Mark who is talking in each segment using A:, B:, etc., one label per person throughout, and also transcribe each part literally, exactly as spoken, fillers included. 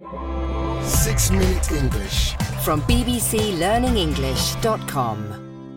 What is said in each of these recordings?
A: Six Minute English
B: from b b c learning english dot com.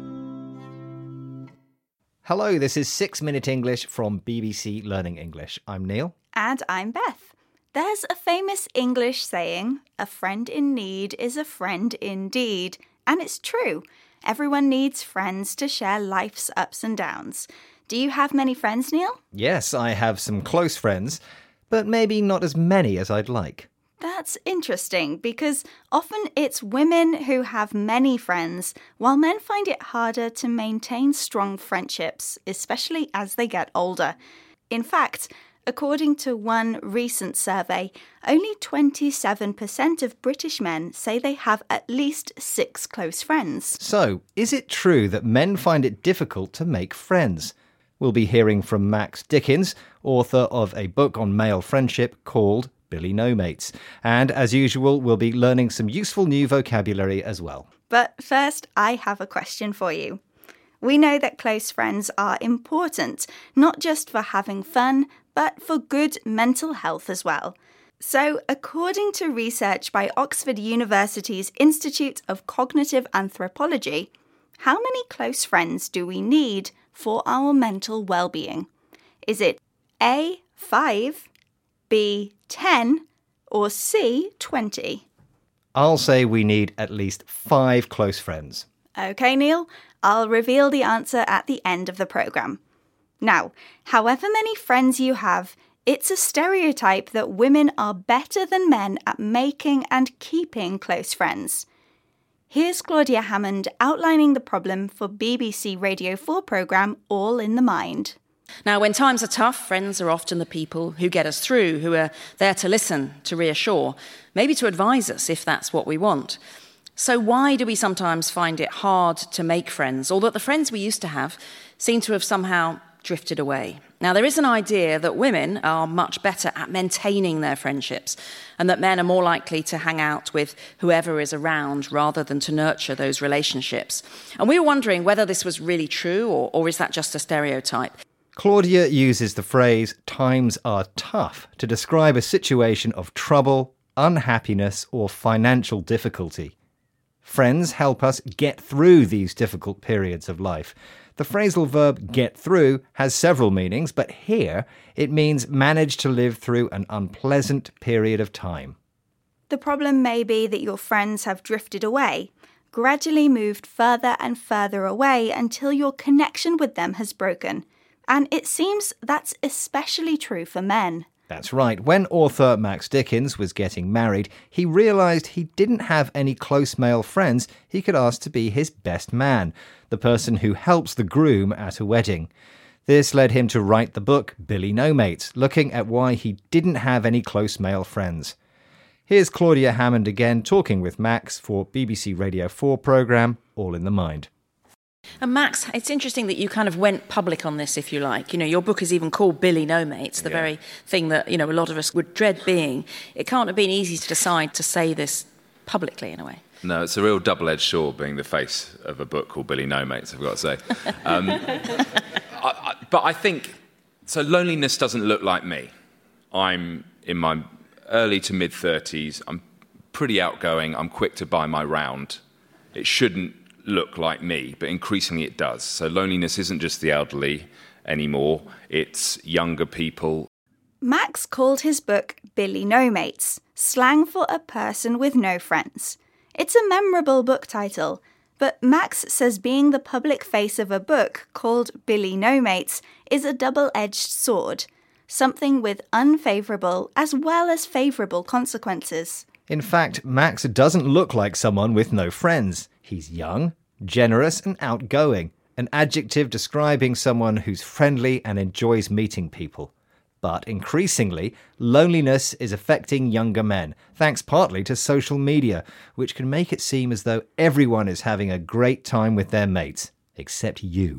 C: Hello, this is Six Minute English from B B C Learning English. I'm Neil.
D: And I'm Beth. There's a famous English saying, a friend in need is a friend indeed. And it's true. Everyone needs friends to share life's ups and downs. Do you have many friends, Neil?
C: Yes, I have some close friends, but maybe not as many as I'd like.
D: That's interesting because often it's women who have many friends, while men find it harder to maintain strong friendships, especially as they get older. In fact, according to one recent survey, only twenty-seven percent of British men say they have at least six close friends.
C: So, is it true that men find it difficult to make friends? We'll be hearing from Max Dickins, author of a book on male friendship called Billy No Mates. And as usual, we'll be learning some useful new vocabulary as well.
D: But first, I have a question for you. We know that close friends are important, not just for having fun, but for good mental health as well. So, according to research by Oxford University's Institute of Cognitive Anthropology, how many close friends do we need for our mental well-being? Is it A, five, B, ten, or C, twenty?
C: I'll say we need at least five close friends.
D: OK, Neil, I'll reveal the answer at the end of the programme. Now, however many friends you have, it's a stereotype that women are better than men at making and keeping close friends. Here's Claudia Hammond outlining the problem for B B C Radio four programme All in the Mind.
E: Now, when times are tough, friends are often the people who get us through, who are there to listen, to reassure, maybe to advise us if that's what we want. So why do we sometimes find it hard to make friends, or that the friends we used to have seem to have somehow drifted away? Now, there is an idea that women are much better at maintaining their friendships and that men are more likely to hang out with whoever is around rather than to nurture those relationships. And we were wondering whether this was really true or, or is that just a stereotype?
C: Claudia uses the phrase times are tough to describe a situation of trouble, unhappiness, or financial difficulty. Friends help us get through these difficult periods of life. The phrasal verb get through has several meanings, but here it means manage to live through an unpleasant period of time.
D: The problem may be that your friends have drifted away, gradually moved further and further away until your connection with them has broken. And it seems that's especially true for men.
C: That's right. When author Max Dickins was getting married, he realised he didn't have any close male friends he could ask to be his best man, the person who helps the groom at a wedding. This led him to write the book Billy No Mates, looking at why he didn't have any close male friends. Here's Claudia Hammond again talking with Max for B B C Radio four programme All in the Mind.
E: And Max, it's interesting that you kind of went public on this, if you like. You know, your book is even called Billy No Mates, the yeah. very thing that, you know, a lot of us would dread being. It can't have been easy to decide to say this publicly, in a way.
F: No, it's a real double-edged sword being the face of a book called Billy No Mates, I've got to say. Um, I, I, but I think, so loneliness doesn't look like me. I'm in my early to mid-thirties. I'm pretty outgoing. I'm quick to buy my round. It shouldn't look like me, but increasingly it does. So loneliness isn't just the elderly anymore, it's younger people.
D: Max called his book Billy No Mates, slang for a person with no friends. It's a memorable book title, but Max says being the public face of a book called Billy No Mates is a double-edged sword, something with unfavourable as well as favourable consequences.
C: In fact, Max doesn't look like someone with no friends. He's young, generous and outgoing, an adjective describing someone who's friendly and enjoys meeting people. But increasingly, loneliness is affecting younger men, thanks partly to social media, which can make it seem as though everyone is having a great time with their mates, except you.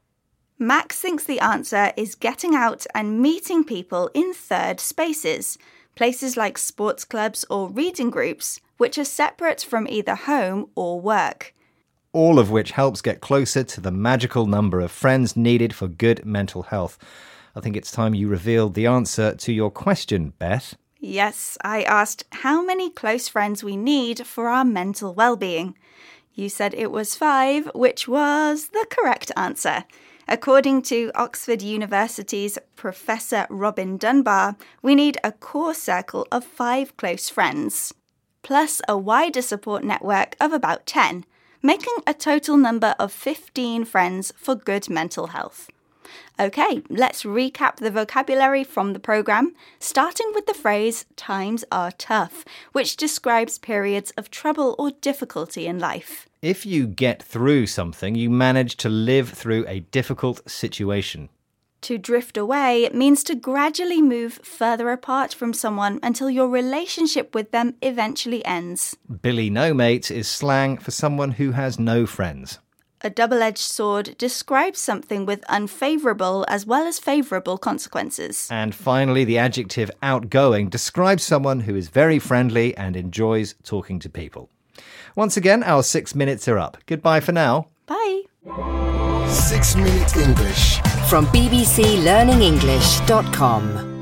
D: Max thinks the answer is getting out and meeting people in third spaces, places like sports clubs or reading groups, which are separate from either home or work.
C: All of which helps get closer to the magical number of friends needed for good mental health. I think it's time you revealed the answer to your question, Beth.
D: Yes, I asked how many close friends we need for our mental well-being. You said it was five, which was the correct answer. According to Oxford University's Professor Robin Dunbar, we need a core circle of five close friends, plus a wider support network of about ten, making a total number of fifteen friends for good mental health. Okay, let's recap the vocabulary from the programme, starting with the phrase times are tough, which describes periods of trouble or difficulty in life.
C: If you get through something, you manage to live through a difficult situation.
D: To drift away means to gradually move further apart from someone until your relationship with them eventually ends.
C: Billy no mates is slang for someone who has no friends.
D: A double-edged sword describes something with unfavourable as well as favourable consequences.
C: And finally, the adjective outgoing describes someone who is very friendly and enjoys talking to people. Once again, our six minutes are up. Goodbye for now.
D: Bye.
A: Six Minute English.
B: From b b c learning english dot com.